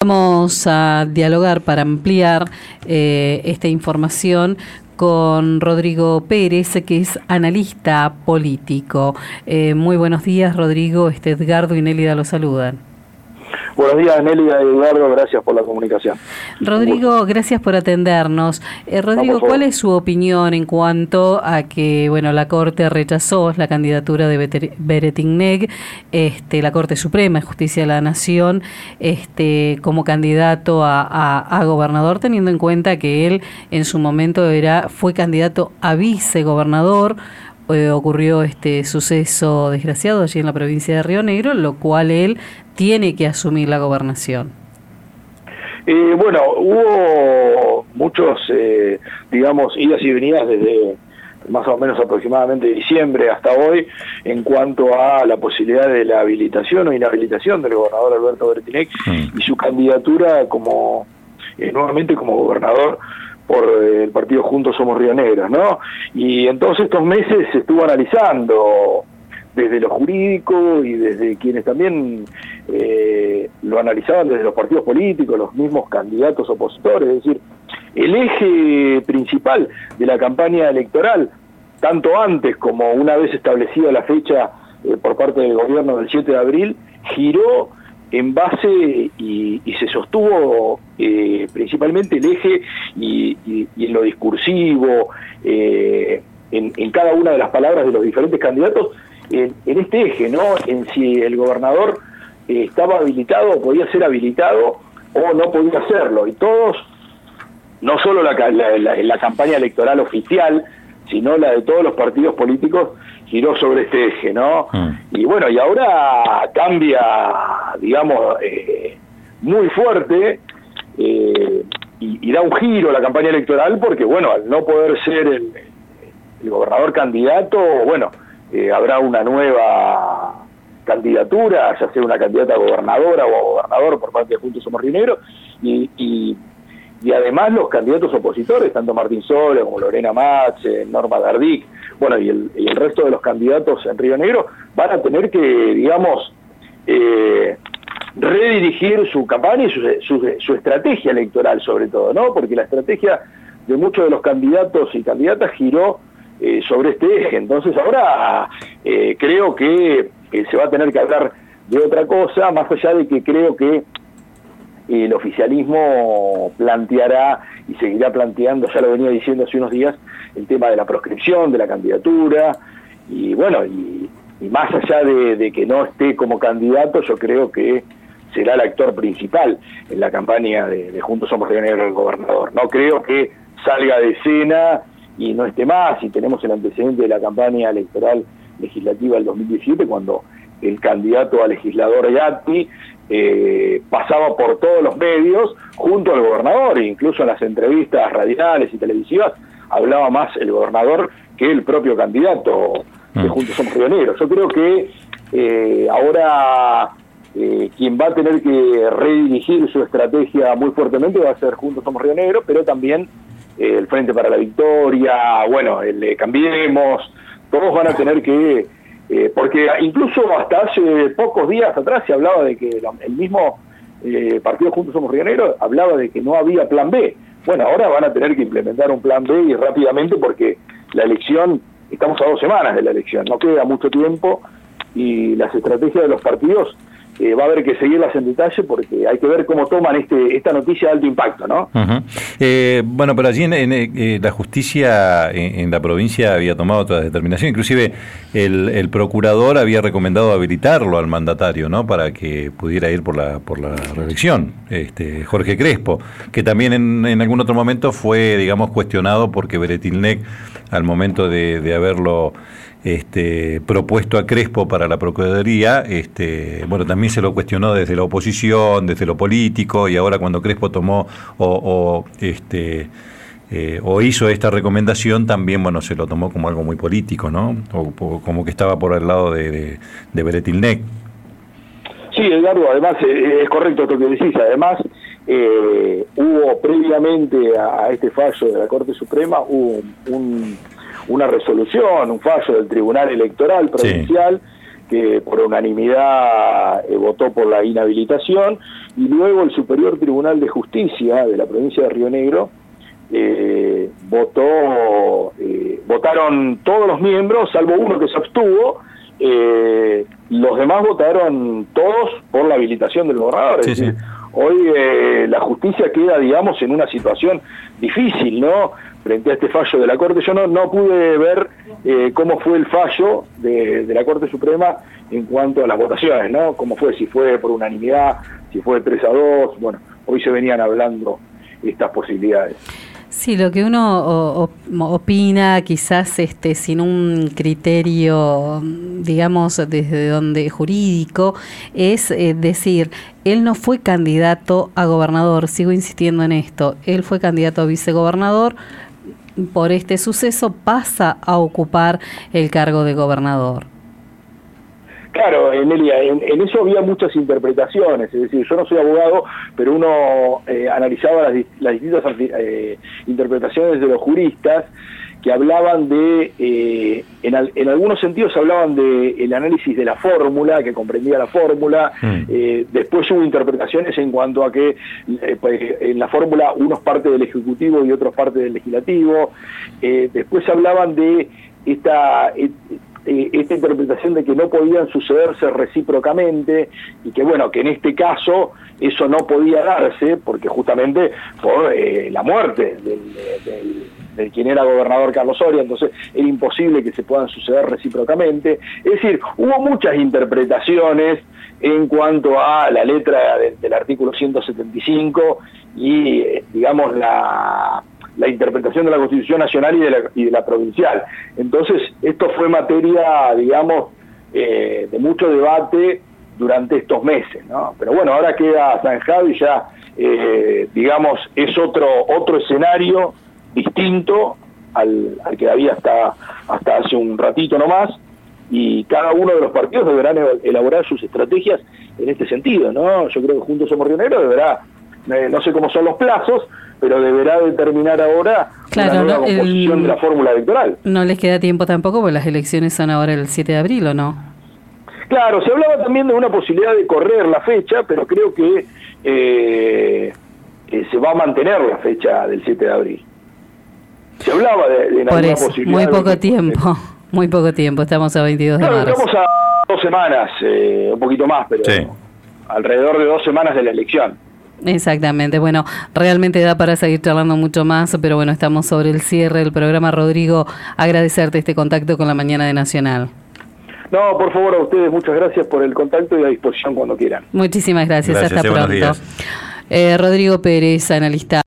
Vamos a dialogar para ampliar esta información con Rodrigo Pérez, que es analista político. Muy buenos días, Rodrigo. Edgardo y Nélida lo saludan. Buenos días, Nélida y Eduardo, gracias por la comunicación. Rodrigo, gracias por atendernos. Rodrigo, ¿cuál es su opinión en cuanto a que la Corte rechazó la candidatura de Beretilnec, la Corte Suprema de Justicia de la Nación, como candidato a gobernador, teniendo en cuenta que él en su momento fue candidato a vicegobernador? Ocurrió este suceso desgraciado allí en la provincia de Río Negro, lo cual él tiene que asumir la gobernación. Hubo muchos, idas y venidas desde más o menos aproximadamente diciembre hasta hoy en cuanto a la posibilidad de la habilitación o inhabilitación del gobernador Alberto Beretilnec y su candidatura nuevamente como gobernador por el partido Juntos Somos Río Negro, ¿no? Y en todos estos meses se estuvo analizando desde lo jurídico y desde quienes también lo analizaban desde los partidos políticos, los mismos candidatos opositores, es decir, el eje principal de la campaña electoral, tanto antes como una vez establecida la fecha por parte del gobierno del 7 de abril, giró en base y se sostuvo principalmente el eje y en lo discursivo, en cada una de las palabras de los diferentes candidatos, en este eje, ¿no? En si el gobernador estaba habilitado o podía ser habilitado o no podía hacerlo. Y todos, no solo la campaña electoral oficial, sino la de todos los partidos políticos, giró sobre este eje, ¿no? Y y ahora cambia, muy fuerte y da un giro a la campaña electoral porque, al no poder ser el gobernador candidato, habrá una nueva candidatura, ya sea una candidata a gobernadora o a gobernador por parte de Juntos Somos Río Negro, y además los candidatos opositores, tanto Martín Sola como Lorena Matze, Norma Dardic, y el resto de los candidatos en Río Negro van a tener que, redirigir su campaña y su estrategia electoral sobre todo, ¿no? Porque la estrategia de muchos de los candidatos y candidatas giró sobre este eje. Entonces ahora creo que se va a tener que hablar de otra cosa, más allá de que creo que el oficialismo planteará y seguirá planteando, ya lo venía diciendo hace unos días, el tema de la proscripción de la candidatura, y más allá de que no esté como candidato, yo creo que será el actor principal en la campaña de Juntos Somos Río Negro del gobernador. No creo que salga de escena y no esté más, y tenemos el antecedente de la campaña electoral legislativa del 2017, cuando el candidato a legislador Gatti pasaba por todos los medios junto al gobernador, e incluso en las entrevistas radiales y televisivas hablaba más el gobernador que el propio candidato de Juntos Somos Río Negro. Yo creo que ahora quien va a tener que redirigir su estrategia muy fuertemente va a ser Juntos Somos Río Negro, pero también el Frente para la Victoria, el Cambiemos, todos van a tener que porque incluso hasta hace pocos días atrás se hablaba de que el mismo partido Juntos Somos Río Negro hablaba de que no había plan B. Ahora van a tener que implementar un plan B y rápidamente, porque la elección, estamos a 2 semanas de la elección, no queda mucho tiempo, y las estrategias de los partidos va a haber que seguirlas en detalle porque hay que ver cómo toman esta noticia de alto impacto, ¿no? Pero allí en la justicia en la provincia había tomado otra determinación, inclusive el procurador había recomendado habilitarlo al mandatario, ¿no? Para que pudiera ir por la reelección, Jorge Crespo, que también en algún otro momento fue, cuestionado porque Beretilnec, al momento de haberlo propuesto a Crespo para la Procuraduría, también se lo cuestionó desde la oposición, desde lo político, y ahora cuando Crespo tomó o hizo esta recomendación, también se lo tomó como algo muy político, ¿no? O como que estaba por el lado de Beretilnec. Sí, Eduardo, además es correcto esto que decís. Además, hubo previamente a este fallo de la Corte Suprema, hubo una resolución, un fallo del Tribunal Electoral Provincial, que por unanimidad votó por la inhabilitación, y luego el Superior Tribunal de Justicia de la provincia de Río Negro votaron todos los miembros, salvo uno que se abstuvo. Los demás votaron todos por la habilitación del gobernador. Sí, es decir, hoy la justicia queda, digamos, en una situación difícil, ¿no? Frente a este fallo de la Corte. Yo no pude ver cómo fue el fallo de la Corte Suprema en cuanto a las votaciones, ¿no? Cómo fue, si fue por unanimidad, si fue 3-2, bueno, hoy se venían hablando estas posibilidades. Sí, lo que uno opina, quizás sin un criterio, digamos, desde donde jurídico, es decir, él no fue candidato a gobernador, sigo insistiendo en esto, él fue candidato a vicegobernador, por este suceso pasa a ocupar el cargo de gobernador. Claro, Nelia, en eso había muchas interpretaciones, es decir, yo no soy abogado, pero uno analizaba las distintas interpretaciones de los juristas que hablaban de, en algunos sentidos hablaban de el análisis de la fórmula, que comprendía la fórmula, después hubo interpretaciones en cuanto a que en la fórmula unos parte del Ejecutivo y otros parte del Legislativo, después hablaban de esta interpretación de que no podían sucederse recíprocamente y que bueno, que en este caso eso no podía darse porque justamente por la muerte de quien era gobernador Carlos Soria, entonces era imposible que se puedan suceder recíprocamente. Es decir, hubo muchas interpretaciones en cuanto a la letra del artículo 175 y digamos la interpretación de la Constitución Nacional y de la provincial. Entonces, esto fue materia, digamos, de mucho debate durante estos meses, ¿no? Pero bueno, ahora queda zanjado y ya, digamos, es otro escenario distinto al que había hasta hace un ratito nomás, y cada uno de los partidos deberán elaborar sus estrategias en este sentido, ¿no? Yo creo que Juntos Somos Río Negro deberá, no sé cómo son los plazos, pero deberá determinar ahora una nueva composición de la fórmula electoral. No les queda tiempo tampoco, porque las elecciones son ahora el 7 de abril, ¿o no? Claro, se hablaba también de una posibilidad de correr la fecha, pero creo que se va a mantener la fecha del 7 de abril. Se hablaba de por alguna eso, posibilidad. Muy poco tiempo, estamos a 22 de marzo. Estamos a 2 semanas, un poquito más, pero sí, alrededor de 2 semanas de la elección. Exactamente, bueno, realmente da para seguir charlando mucho más, pero bueno, estamos sobre el cierre del programa. Rodrigo, agradecerte este contacto con la Mañana de Nacional. No, por favor, a ustedes, muchas gracias por el contacto y a disposición cuando quieran. Muchísimas gracias, hasta pronto. Rodrigo Pérez, analista.